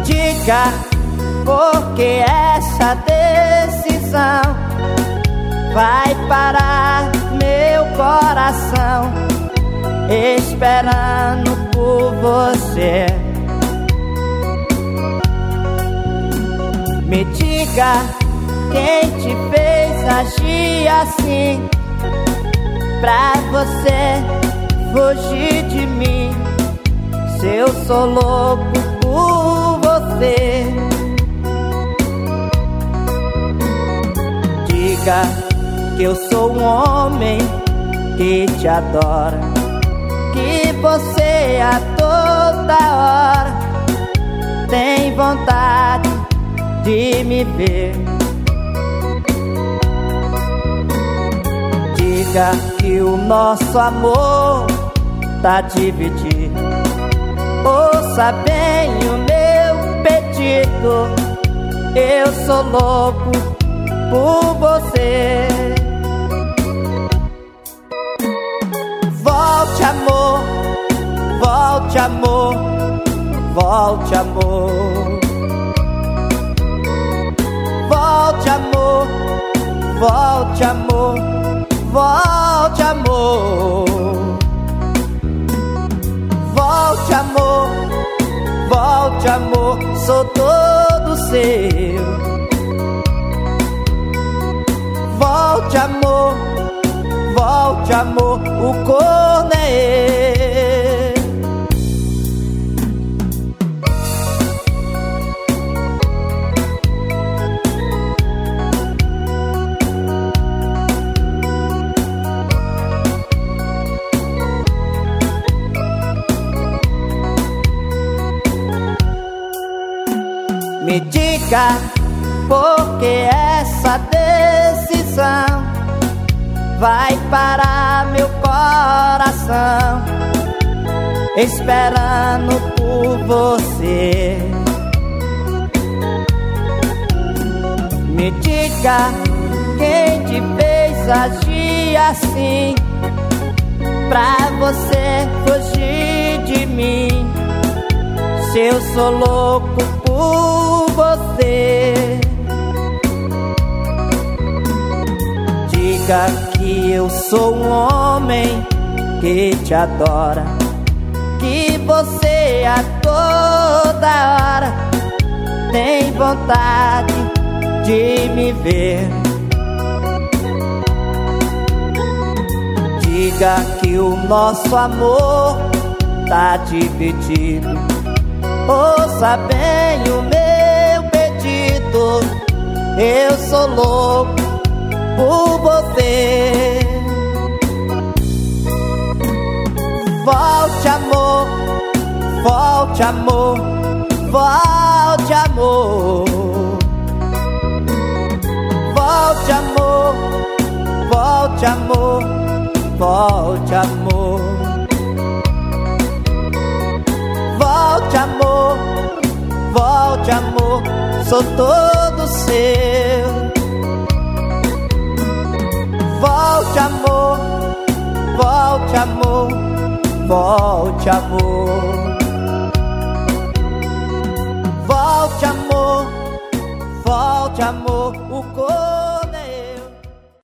diga por que essa decisão vai parar meu coração esperando por você. Me diga quem te fez agir assim, pra você fugir de mim, se eu sou louco por você. Diga que eu sou um homem que te adora, que você a toda hora tem vontade de me ver. Diga que o nosso amor tá dividido. Ouça bem o meu pedido, eu sou louco por você. Volte, amor, volte, amor, volte, amor. Volte, amor, volte, amor, volte, amor. Volte, amor, volte, amor, sou todo seu. Volte, amor, volte, amor, o corno é eu. Me diga por que essa decisão vai parar meu coração esperando por você. Me diga quem te fez agir assim, pra você fugir de mim, se eu sou louco por você. Diga que eu sou um homem que te adora, que você a toda hora tem vontade de me ver. Diga que o nosso amor tá dividido. Ouça bem o meu pedido, eu sou louco por você. Volte, amor, volte, amor, volte, amor. Volte, amor, volte, amor, volte, amor. Volte, amor, volte, amor, sou todo seu. Volte, amor, volte, amor, volte, amor. Volte, amor, volte, amor, o corpo